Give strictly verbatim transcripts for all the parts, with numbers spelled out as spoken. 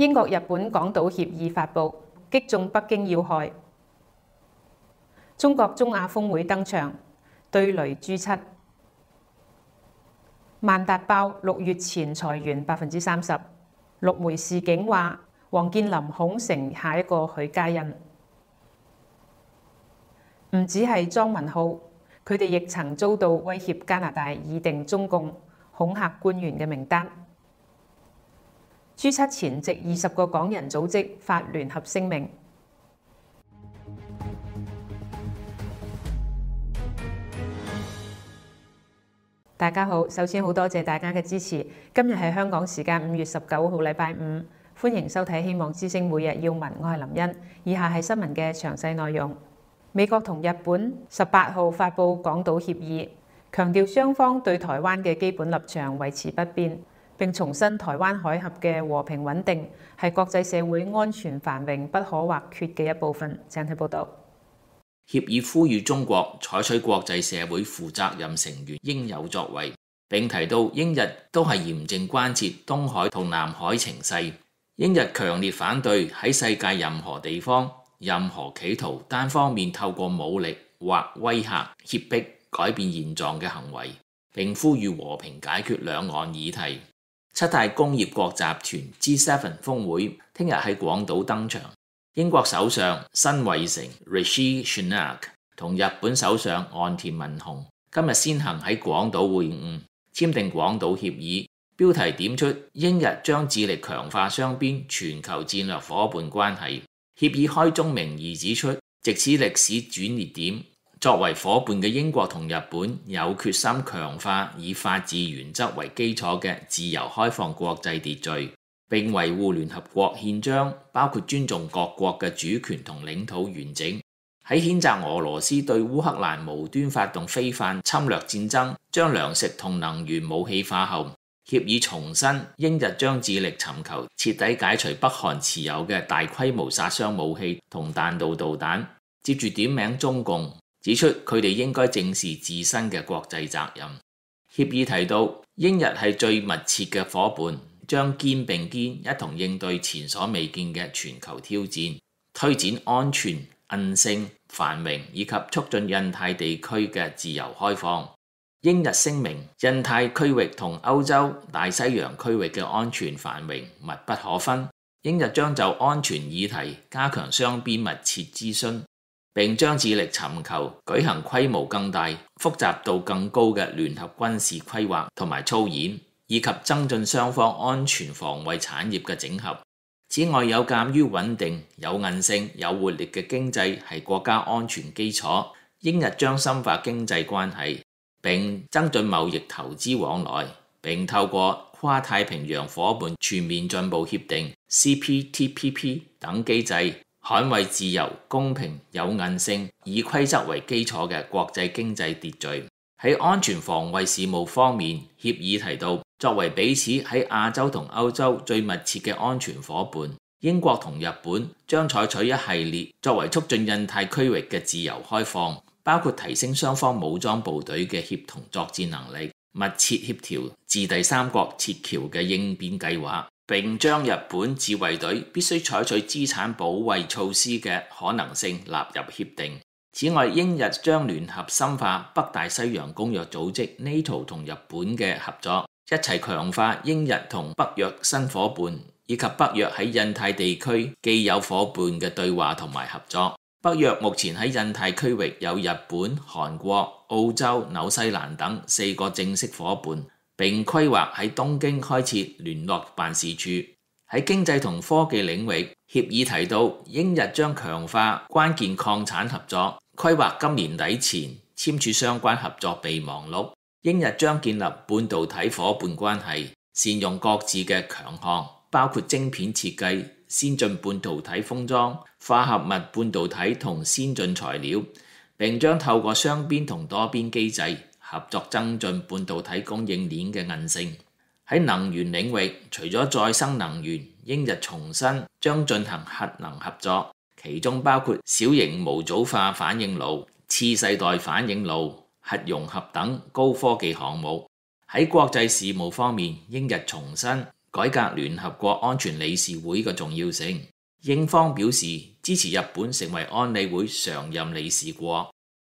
英國日本廣島協議發布，擊中北京要害。中國中亞峰會登場，對雷 G 七。萬達爆六月前裁員百分之三十。陸媒示警話，王健林恐成下一個許家印。唔止係莊文浩，佢哋亦曾遭到威脅加拿大擬定中共恐嚇官員嘅名單。G 七前夕，二十個港人組織發聯合聲明。大家好，首先好多謝大家嘅支持。今日係香港時間五月十九號，禮拜五，歡迎收睇《希望之聲》每日要聞，我係林茵。以下係新聞嘅詳細內容。美國同日本十八號發布廣島協議，強調雙方對台灣嘅基本立場維持不變，並重申台灣海峽嘅和平穩定係國際社會安全繁榮不可或缺嘅一部分。請睇報道。 協議呼籲中國採取國際社會負責任成員應有作為，並提到英日都係嚴正關切東海同南海情勢。英日強烈反對喺世界任何地方任何企圖單方面透過武力或威嚇脅迫改變現狀嘅行為，並呼籲和平解決兩岸議題。七大工業國集團 G 七 峰會聽日喺廣島登場。英國首相辛偉誠 Rishi Sunak 同日本首相岸田文雄今日先行喺廣島會晤，簽訂廣島協議。標題點出英日將致力強化雙邊全球戰略夥伴關係。協議開宗明義指出，藉此歷史轉捩點，作為夥伴嘅英國同日本有決心強化以法治原則為基礎嘅自由開放國際秩序，並維護聯合國憲章，包括尊重各國嘅主權同領土完整。喺譴責俄羅斯對烏克蘭無端發動非法侵略戰爭，將糧食同能源武器化後，協議重申英日將致力尋求徹底解除北韓持有嘅大規模殺傷武器同彈道導彈。接住點名中共，指出佢哋應該正視自身嘅國際責任。協議提到，英日係最密切嘅夥伴，將肩並肩一同應對前所未見嘅全球挑戰，推展安全、韌性、繁榮以及促進印太地區嘅自由開放。英日聲明，印太區域同歐洲、大西洋區域嘅安全繁榮密不可分。英日將就安全議題加強雙邊密切諮詢，並將致力尋求舉行規模更大、複雜度更高嘅聯合軍事規劃同埋操演，以及增進雙方安全防衛產業嘅整合。此外，有鑑於穩定、有韌性、有活力嘅經濟係國家安全基礎，英日將深化經濟關係，並增進貿易投資往來，並透過跨太平洋夥伴全面進步協定 C P T P P 等機制，捍衛自由、公平、有韌性、以規則為基礎嘅國際經濟秩序。喺安全防衛事務方面，協議提到，作為彼此喺亞洲同歐洲最密切嘅安全夥伴，英國同日本將採取一系列作為促進印太區域嘅自由開放，包括提升雙方武裝部隊嘅協同作戰能力，密切協調自第三國撤僑嘅應變計劃，並將日本自衛隊必須採取資產保衛措施嘅可能性納入協定。此外，英日將聯合深化北大西洋公約組織 NATO 同日本嘅合作，一齊強化英日同北約新夥伴以及北約喺印太地區既有夥伴嘅對話同埋合作。北約目前喺印太區域有日本、韓國、澳洲、紐西蘭等四個正式夥伴，並規劃喺東京開設聯絡辦事處。喺經濟同科技領域，協議提到英日將強化關鍵礦產合作，規劃今年底前簽署相關合作備忘錄。英日將建立半導體夥伴關係，善用各自嘅強項，包括晶片設計、先進半導體封裝、化合物半導體同先進材料，並將透過雙邊同多邊機制合作增進半導體供應鏈嘅韌性。喺能源領域，除咗再生能源，英日重申將進行核能合作，其中包括小型模組化反應爐、次世代反應爐、核融合等高科技項目。喺國際事務方面，英日重申改革聯合國安全理事會嘅重要性。英方表示支持日本成為安理會常任理事國。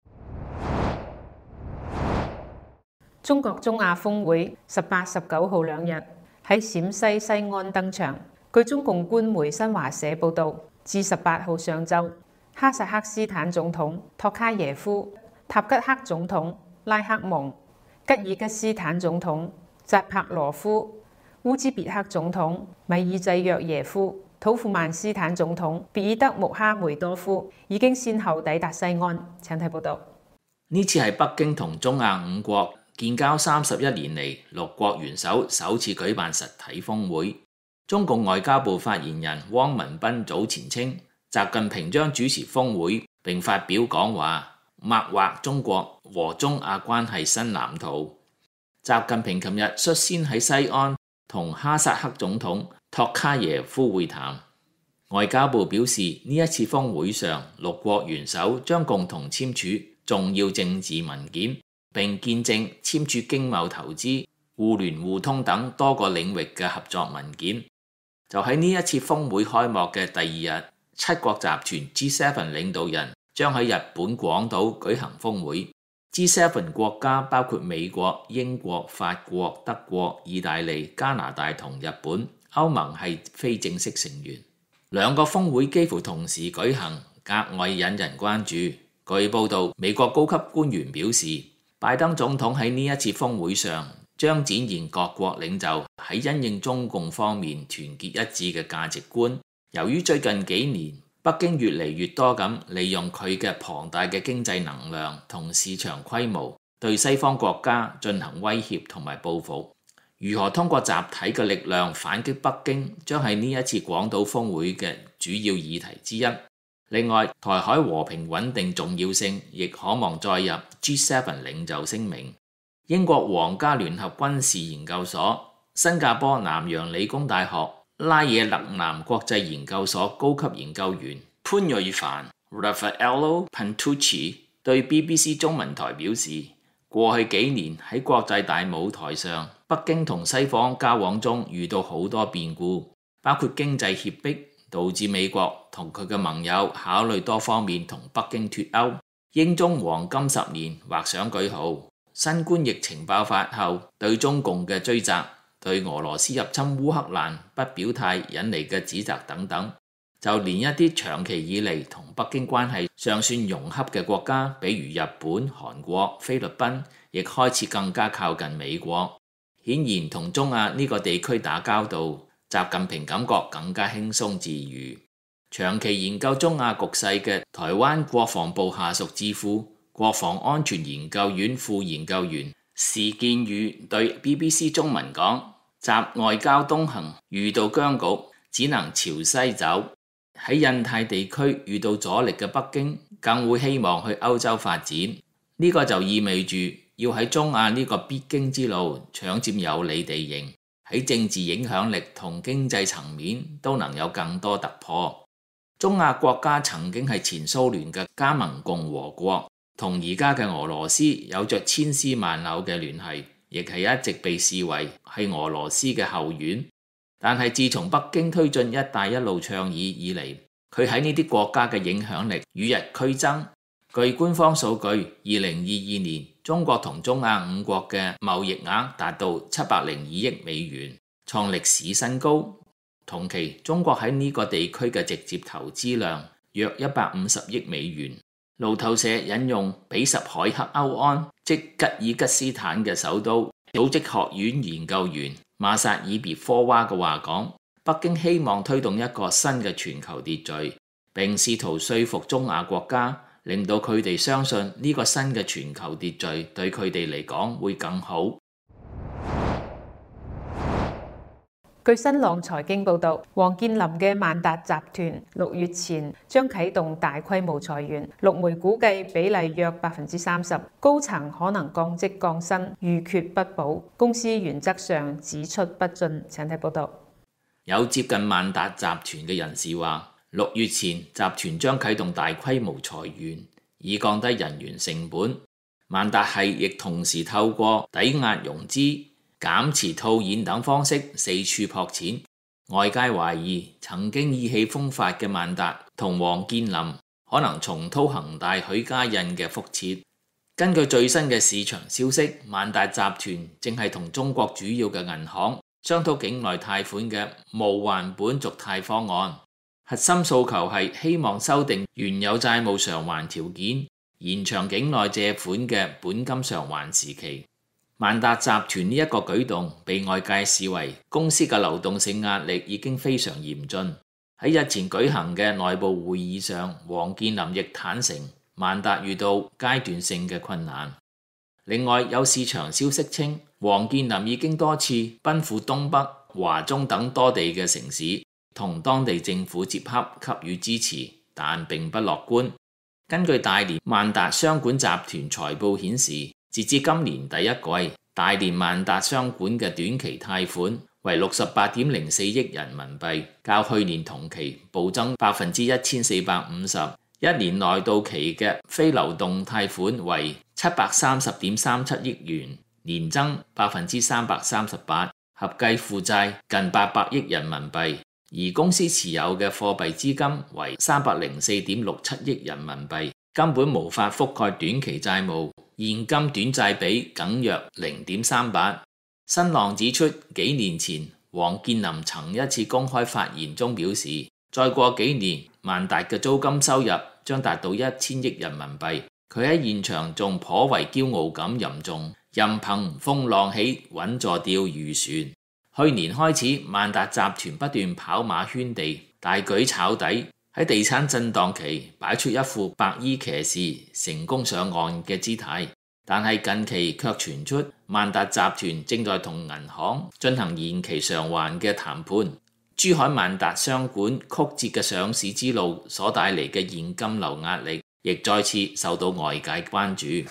中國中亞峰會十八、十九號兩日喺陝西西安登場。據中共官媒新華社報導，至十八號上晝，哈薩克斯坦總統托卡耶夫、塔吉克總統拉克蒙、吉爾吉斯坦總統扎帕羅夫、烏茲別克總統米爾濟約耶夫、土庫曼斯坦總統別爾德穆哈梅多夫已經先後抵達西安。請睇報導。 呢次係北京同中亞五國建交三十一年嚟，六國元首首次舉辦實體峰會。中共外交部發言人汪文斌早前稱，習近平將主持峰會並發表講話，擘畫中國和中亞關係新藍圖。習近平琴日率先喺西安同哈薩克總統托卡耶夫會談。外交部表示，呢一次峰會上，六國元首將共同簽署重要政治文件，並見證簽署經貿投資、互聯互通等多個領域嘅合作文件。就喺呢一次峰會開幕嘅第二日，七國集團 G 七 領導人將喺日本廣島舉行峰會。G 七 國家包括美國、英國、法國、德國、意大利、加拿大同日本，歐盟係非正式成員。兩個峰會幾乎同時舉行，格外引人關注。據報道，美國高級官員表示，拜登總統喺呢一次峰會上將展現各國領袖喺因應中共方面團結一致嘅價值觀。由於最近幾年北京越嚟越多咁利用佢嘅龐大嘅經濟能量同市場規模對西方國家進行威脅同埋報復，如何通過集體嘅力量反擊北京，將係呢一次廣島峰會嘅主要議題之一。另外，台海和平穩定重要性亦可望載入 G 七 領袖聲明。英國皇家聯合軍事研究所、新加坡南洋理工大學拉野勒南國際研究所高級研究員潘瑞凡 Raffaello Pantucci 對 B B C 中文台表示，過去幾年喺國際大舞台上，北京同西方交往中遇到好多變故，包括經濟脅迫，導致美國同佢嘅盟友考慮多方面同北京脫歐。英中黃金十年畫上句號。新冠疫情爆發後，對中共嘅追責，對俄羅斯入侵烏克蘭不表態引嚟嘅指責等等，就連一啲長期以嚟同北京關係尚算融洽嘅國家，比如日本、韓國、菲律賓，亦開始更加靠近美國。顯然同中亞呢個地區打交道，習近平感覺更加輕鬆自如。長期研究中亞局勢嘅台灣國防部下屬智庫國防安全研究院副研究員史建宇對 B B C 中文講，習外交東行遇到僵局，只能朝西走。喺印太地區遇到阻力嘅北京，更會希望去歐洲發展。呢、這個就意味住要喺中亞呢個必經之路搶佔有利地形，喺政治影響力同經濟層面都能有更多突破。中亞國家曾經係前蘇聯嘅加盟共和國，同而家嘅俄羅斯有着千絲萬縷嘅聯繫，亦係一直被視為係俄羅斯嘅後院。但係自從北京推進一帶一路倡議以嚟，佢喺呢啲國家嘅影響力與日俱增。據官方數據，二零二二年中國同中亞五國嘅貿易額達到七百零二億美元，創歷史新高。同期，中國喺呢個地區嘅直接投資量約一百五十億美元。路透社引用比什凱克歐安，即吉爾吉斯坦嘅首都，組織學院研究員馬薩爾別科娃嘅話講，北京希望推動一個新嘅全球秩序，並試圖說服中亞國家，令到佢哋相信呢個新嘅全球秩序對佢哋嚟講會更好。 據新浪財經報導，王健林嘅萬達集團六月前將啟動大規模裁員，陸媒估計比例約百分之三十，高層可能降職降薪，預缺不保。公司原則上只出不進。請睇報導。 有接近萬達集團嘅人士話，六月前集團將啟動大規模裁員，以降低人員成本。萬達系亦同時透過抵押融資減持套現等方式四處撲錢。外界懷疑曾經意氣風發嘅萬達同王健林可能重蹈恒大許家印嘅覆轍。根據最新嘅市場消息，萬達集團正係同中國主要嘅銀行商討境內貸款嘅無還本續貸方案，核心訴求係希望修訂原有債務償還條件，延長境內借款嘅本金償還時期。萬達集團呢一個舉動被外界視為公司嘅流動性壓力已經非常嚴峻。喺日前舉行嘅內部會議上，王健林亦坦承萬達遇到階段性嘅困難。另外有市場消息稱，王健林已經多次奔赴東北、華中等多地嘅城市，同當地政府接洽給予支持，但並不樂觀。根據大連萬達商管集團財報顯示，截至今年第一季，大連萬達商管嘅短期貸款為六十八點零四億人民幣，較去年同期暴增百分之一千四百五十。一年內到期嘅非流動貸款為七百三十點三七億元，年增百分之三百三十八，合計負債近八百億人民幣。而公司持有嘅貨幣資金為三百零四點六七億人民幣，根本無法覆蓋短期債務，現金短債比僅約零點三八。新浪指出，幾年前王健林曾一次公開發言中表示，再過幾年萬達嘅租金收入將達到一千億人民幣。佢喺現場仲頗為驕傲咁吟誦，任憑風浪起，穩坐釣魚船。去年開始，萬達集團不斷跑馬圈地，大舉炒底，喺地產震盪期擺出一副白衣騎士成功上岸嘅姿態。但係近期卻傳出萬達集團正在同銀行進行延期償還嘅談判。珠海萬達商管曲折嘅上市之路所帶嚟嘅現金流壓力，亦再次受到外界關注。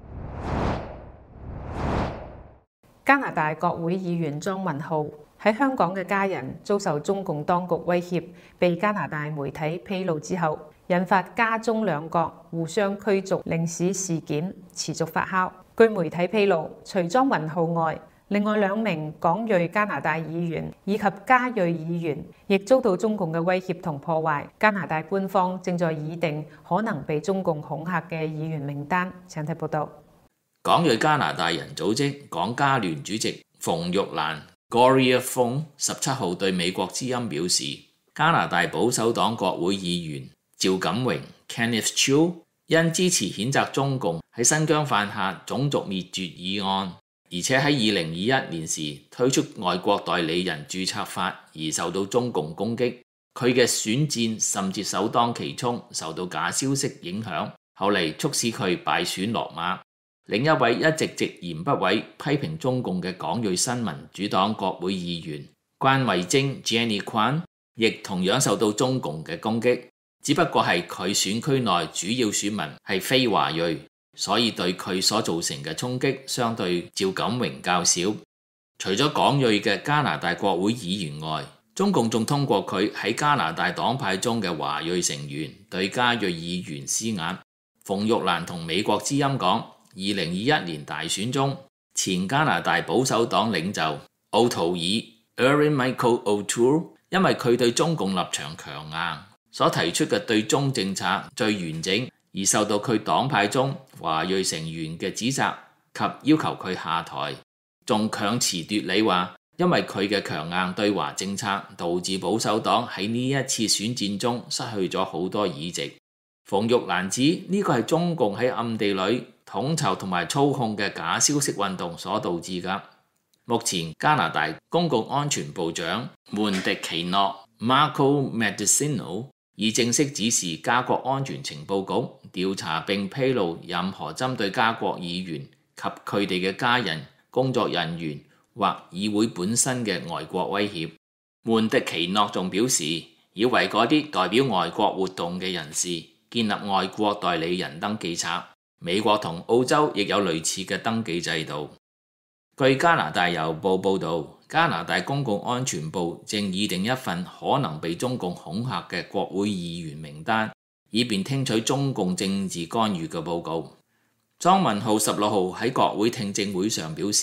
加拿大國會議員莊文浩喺香港嘅家人遭受中共當局威脅，被加拿大媒體披露之後，引發加中兩國互相驅逐領事事件持續發酵。據媒體披露，除莊文浩外，另外兩名港裔加拿大議員以及加裔議員亦遭到中共嘅威脅同破壞。加拿大官方正在擬定可能被中共恐嚇嘅議員名單。請睇報道。 港裔加拿大人組織港加聯主席馮玉蘭 Gloria Fong 十七號對美國之音表示，加拿大保守黨國會議員趙錦榮 Kenneth Chiu 因支持譴責中共喺新疆犯下種族滅絕議案，而且喺二零二一年時推出外國代理人註冊法而受到中共攻擊。佢嘅選戰甚至首當其衝，受到假消息影響，後嚟促使佢敗選落馬。另一位一直直言不諱批評中共嘅港裔新民主黨國會議員關慧貞 Jenny Kwan 亦同樣受到中共嘅攻擊，只不過係佢選區內主要選民係非華裔，所以對佢所造成嘅衝擊相對趙錦榮較少。除咗港裔嘅加拿大國會議員外，中共仲通過佢喺加拿大黨派中嘅華裔成員對加裔議員施壓。馮玉蘭同美國之音講，二零二一年大選中，前加拿大保守黨領袖奧圖爾 Erin Michael O'Toole 因為佢對中共立場強硬，所提出嘅對中政策最完整，而受到佢黨派中華裔成員嘅指責及要求佢下台，仲強詞奪理話，因為佢嘅強硬對華政策導致保守黨喺呢一次選戰中失去咗好多議席。馮玉蘭指呢個係中共喺暗地裏統籌同埋操控嘅假消息運動所導致㗎。目前加拿大公共安全部長門迪奇諾 Marco Mendicino 已正式指示加國安全情報局調查並披露任何針對加國議員及佢哋嘅家人、工作人員或議會本身嘅外國威脅。門迪奇諾仲表示，要為嗰啲代表外國活動嘅人士建立外國代理人登記冊。美國同澳洲亦有類似嘅登記制度。據加拿大郵報報導，加拿大公共安全部正擬定一份可能被中共恐嚇嘅國會議員名單，以便聽取中共政治干預嘅報告。莊文浩十六號喺國會聽證會上表示，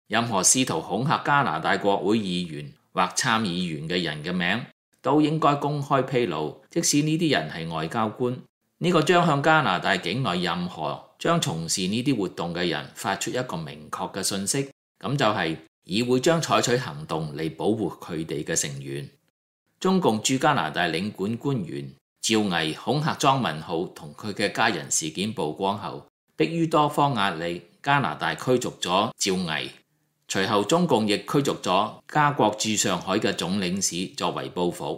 任何試圖恐嚇加拿大國會議員或參議員嘅人嘅名都應該公開披露，即使呢啲人係外交官。呢個將向加拿大境內任何將從事呢啲活動嘅人發出一個明確嘅訊息，咁就係議會將採取行動嚟保護佢哋嘅成員。中共駐加拿大領館官員趙毅恐嚇莊文浩同佢嘅家人事件曝光後，迫於多方壓力，加拿大驅逐咗趙毅。隨後中共亦驅逐咗加國駐上海嘅總領事作為報復。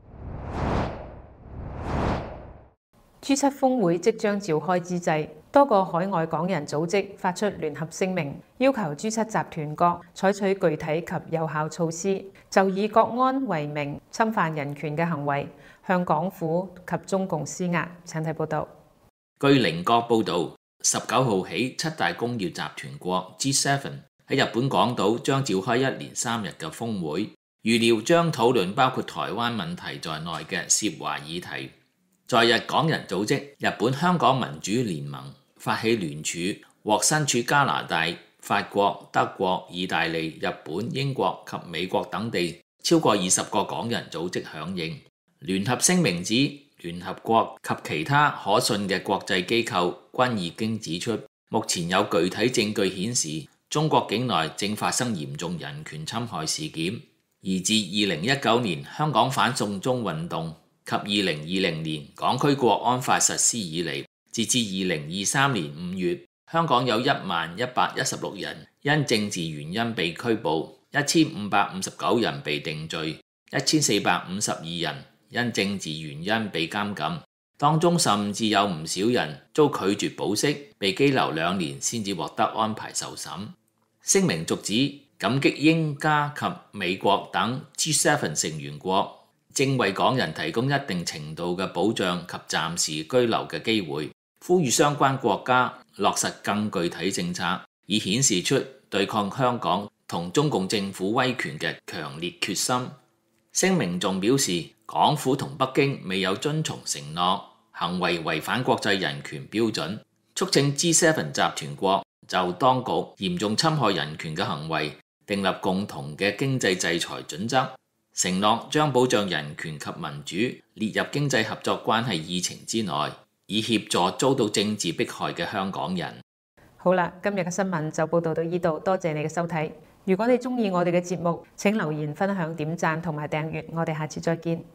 G 七峰會即將召開之際，多個海外港人組織發出聯合聲明，要求 G 七集團國採取具體及有效措施，就以國安為名侵犯人權嘅行為，向港府及中共施壓。請睇報導。 據菱角報導，十九號起，七大工業集團國 G 七 喺日本港島將召開一連三日嘅峰會，預料將討論包括台灣問題在內嘅涉華議題。在日港人組織日本香港民主聯盟發起聯署，獲身處加拿大、法國、德國、意大利、日本、英國及美國等地超過二十個港人組織響應。聯合聲明指，聯合國及其他可信嘅國際機構均已經指出，目前有具體證據顯示中國境內正發生嚴重人權侵害事件。而自二零一九年香港反送中運動及二零二零年港區國安法實施以嚟，截至二零二三年五月，香港有一萬一百一十六人因政治原因被拘捕，一千五百五十九人被定罪，一千四百五十二人因政治原因被監禁，當中甚至有唔少人遭拒絕保釋，被羈留兩年先至獲得安排受審。聲明續指感激英加及美國等 G 七 成員國正為港人提供一定程度嘅保障及暫時居留嘅機會，呼籲相關國家落實更具體政策，以顯示出對抗香港同中共政府威權嘅強烈決心。聲明仲表示，港府同北京未有遵從承諾，行為違反國際人權標準，促請 G 七 集團國就當局嚴重侵害人權嘅行為訂立共同嘅經濟制裁準則，承諾將保障人權及民主列入經濟合作關係議程之內，以協助遭到政治迫害嘅香港人。 好啦，今日嘅新聞就報道到呢度，多謝你嘅收睇。如果你鍾意我哋嘅節目，請留言分享、點讚同埋訂閱。我哋下次再見。